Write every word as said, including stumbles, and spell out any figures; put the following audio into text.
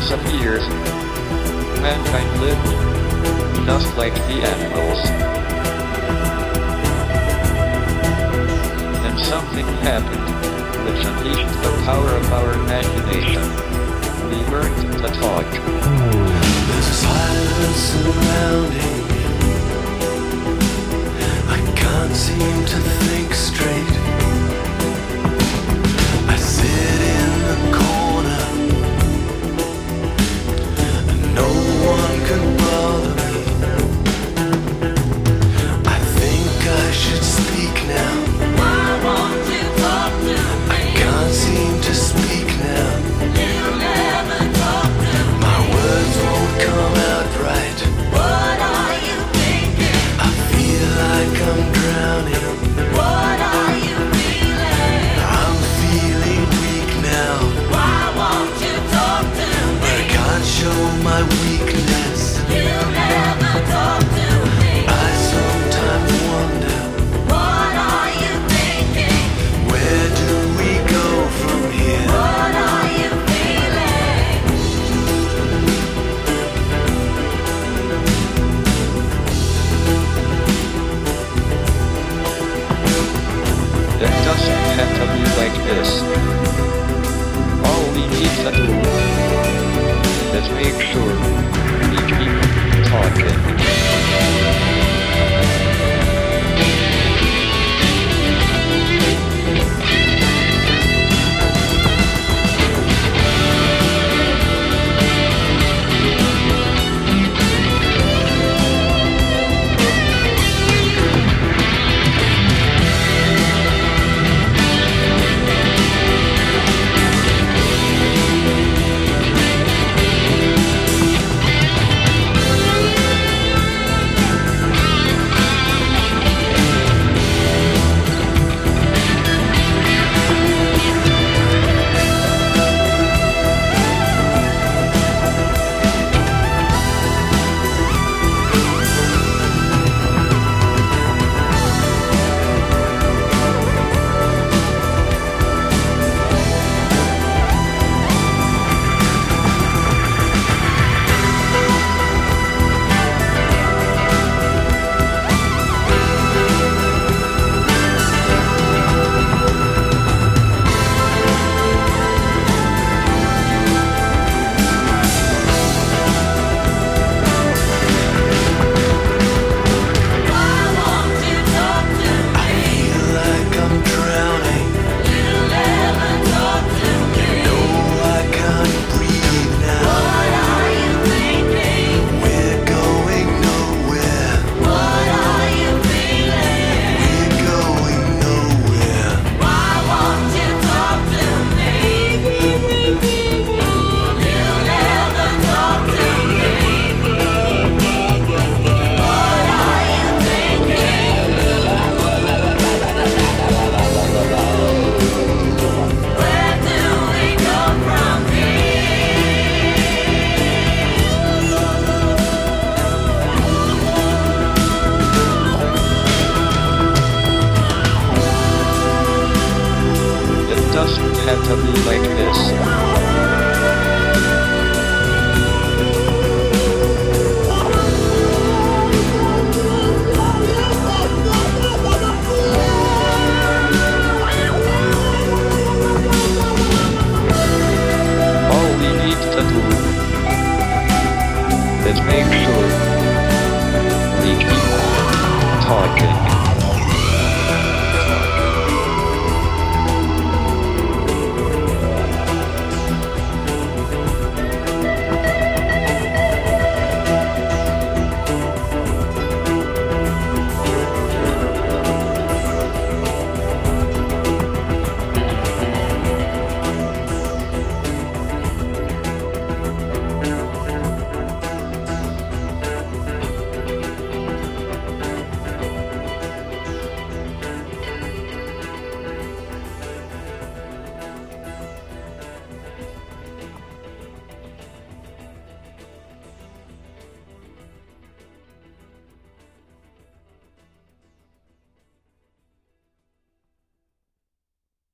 millions of years, mankind lived just like the animals. And something happened, which unleashed the power of our imagination. We learned to talk. There's a silence surrounding me. I can't seem to think straight. I sit in the corner and no one can bother me. I think I should speak now. Why won't you talk to me? I can't seem to speak now. You never talk to me. My words won't come out right. What are you thinking? I feel like I'm drowning. What are you feeling? I'm feeling weak now. Why won't you talk to But I me? can't show my weakness. You never talk to me. I sometimes wonder, What are you thinking? where do we go from here? What are you feeling? It doesn't have to be like this. All we need to do is make sure we keep talking. Why won't you talk to I me? feel like I'm drowning. You never talk to me. No, I can't breathe now. What are you thinking? We're going nowhere. What are you feeling? We're going nowhere. Why won't you talk to me? You never talk to me. What are you thinking? Where do we go from It doesn't have to be like this. All we need to do is make sure we keep talking.